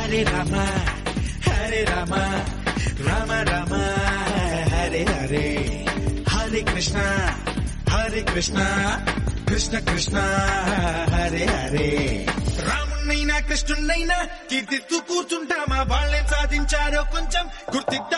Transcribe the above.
హరే రామ హరే రామ రామ రామ హరే హరే, హరే కృష్ణ కృష్ణ కృష్ణ హరే హరే. రామున్నైనా కృష్ణున్నైనా కీర్తిస్తూ కూర్చుంటామా, వాళ్ళేం సాధించారో కొంచెం గుర్తిద్దాం